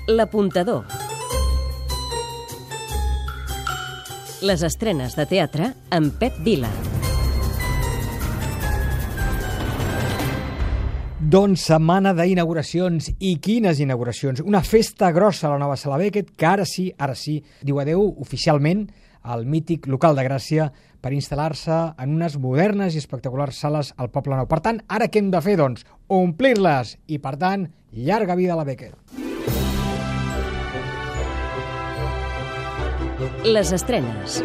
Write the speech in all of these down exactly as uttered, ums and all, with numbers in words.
L'Apuntador. Les estrenes de teatre amb Pep Vila. Doncs setmana d'inauguracions, i quines inauguracions! Una festa grossa a la nova Sala Beckett, que ara sí, ara sí, diu adeu oficialment al mític local de Gràcia per instal·lar-se en unes modernes i espectaculars sales al Poble Nou. Per tant, ara què hem de fer, doncs? Omplir-les! I, per tant, llarga vida a la Beckett. Les estrenes.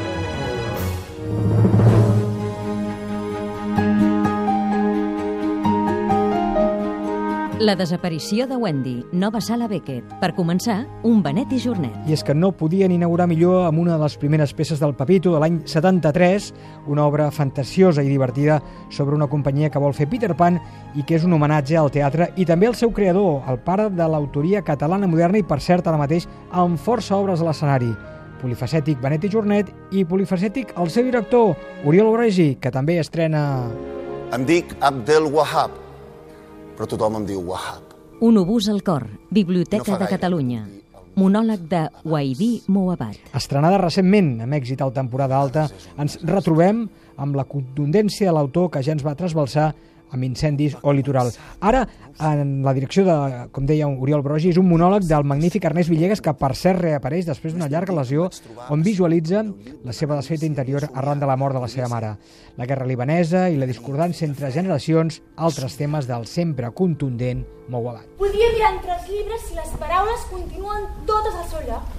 La desaparició de Wendy, nova Sala Beckett. Per començar, un Benet i Jornet. I és que no podien inaugurar millor amb una de les primeres peces del Pepito de l'any setanta-tres, una obra fantasiosa i divertida sobre una companyia que vol fer Peter Pan i que és un homenatge al teatre i també al seu creador, el pare de l'autoria catalana moderna i, per cert, ara mateix, amb força obres a l'escenari. Polifacètic Benet i Jornet i polifacètic el seu director, Oriol Broggi, que també estrena... Em dic Abdel Wahab, però tothom em diu Wahab. Un obús al cor, Biblioteca de Catalunya. Monòleg de Waidi Mouabat. Estrenada recentment, amb èxit al temporada alta, ens retrobem amb la contundència de l'autor que ja ens va trasbalsar amb Incendis o Litoral. Ara, en la direcció de, com deia, Oriol Broggi, és un monòleg del magnífic Ernest Villegas, que per cert reapareix després d'una llarga lesió, on visualitza la seva desfeta interior arran de la mort de la seva mare. La guerra libanesa i la discordància entre generacions, altres temes del sempre contundent Mouabat. Podria mirar entre els llibres si les paraules continuen totes al seu lloc.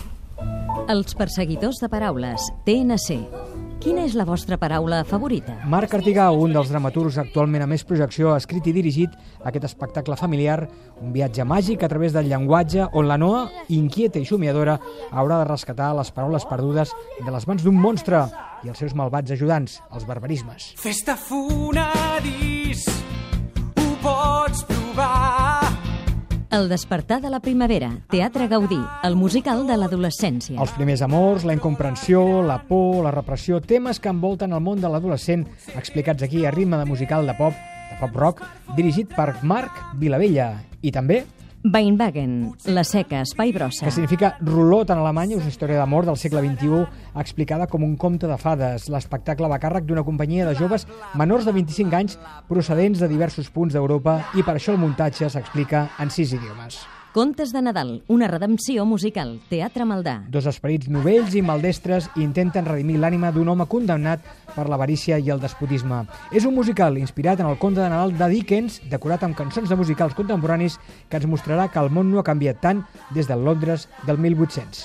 Els perseguidors de paraules, T N C. Quina és la vostra paraula favorita? Marc Artigau, un dels dramaturgs actualment a més projecció, ha escrit i dirigit aquest espectacle familiar, un viatge màgic a través del llenguatge on la Noa, inquieta i somiadora, haurà de rescatar les paraules perdudes de les mans d'un monstre i els seus malvats ajudants, els barbarismes. Festa funaris, ho pots provar. El despertar de la primavera, Teatre Gaudí, el musical de l'adolescència. Els primers amors, la incomprensió, la por, la repressió, temes que envolten el món de l'adolescent, explicats aquí a ritme de musical de pop, de pop rock, dirigit per Marc Vilavella. I també... Weinwagen, La seca, Espai Brossa. Que significa rulot en alemany, és una història d'amor del segle vint-i-u explicada com un conte de fades. L'espectacle va a càrrec d'una companyia de joves menors de vint-i-cinc anys procedents de diversos punts d'Europa i per això el muntatge s'explica en sis idiomes. Contes de Nadal, una redempció musical, Teatre Maldà. Dos esperits novells i maldestres intenten redimir l'ànima d'un home condemnat per l'avarícia i el despotisme. És un musical inspirat en el conte de Nadal de Dickens, decorat amb cançons de musicals contemporanis, que ens mostrarà que el món no ha canviat tant des del Londres del mil vuit-cents.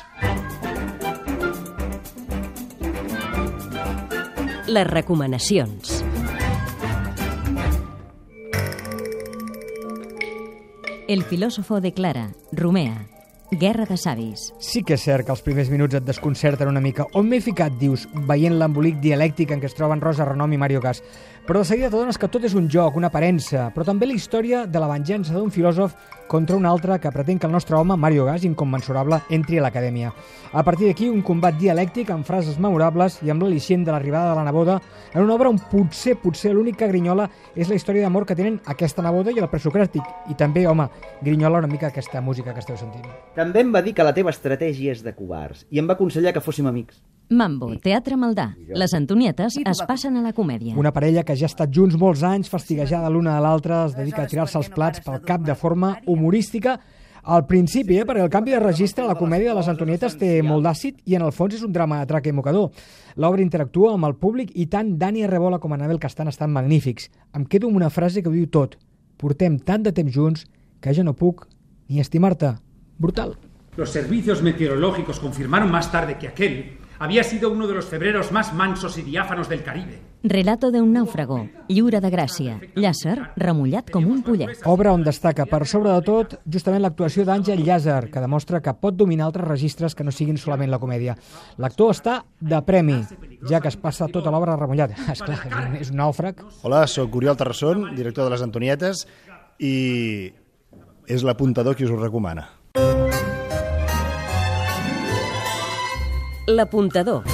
Les recomanacions. El filósofo declara, Romea, Guerra de savis. Sí que és cert que els primers minuts et desconcerten una mica. On m'he ficat, dius, veient l'embolic dialèctic en què es troben Rosa Renom i Mario Gas. Però de seguida t'adones que tot és un joc, una aparença, però també la història de la venjança d'un filòsof contra un altre que pretén que el nostre home, Mario Gas, incommensurable, entri a l'acadèmia. A partir d'aquí, un combat dialèctic amb frases memorables i amb l'al·licient de l'arribada de la neboda en una obra on potser, potser l'única grinyola és la història d'amor que tenen aquesta neboda i el presocràtic. I també, home, grinyola una mica aquesta música que esteu sentint. També em va dir que la teva estratègia és de covards i em va aconsellar que fóssim amics. Mambo, Teatre Maldà. Les Antonietes es passen a la comèdia. Una parella que ja ha estat junts molts anys, fastiguejada l'una a l'altra, es dedica a tirar-se els plats pel cap de forma humorística. Al principi, eh, perquè el canvi de registre, la comèdia de les Antonietes té molt d'àcid i en el fons és un drama atrac i mocador. L'obra interactua amb el públic i tant Dani Arrebola com Anabel Castan estan magnífics. Em quedo amb una frase que ho diu tot. Portem tant de temps junts que ja no puc ni estimar-te. Brutal. Los servicios meteorológicos confirmaron más tarde que aquel había sido uno de los febreros más mansos y diáfanos del Caribe. Relato de un náufrago, Lliure de gràcia, llàcer remullat com un pollet. Obra on destaca, per sobre de tot, justament l'actuació d'Àngel Llàcer, que demostra que pot dominar altres registres que no siguin solament la comèdia. L'actor està de premi, ja que es passa tota l'obra remullat. Esclar, és un nàufrag. Hola, sóc Oriol Terrasson, director de les Antonietes, i és l'Apuntador qui us ho recomana. L'Apuntador.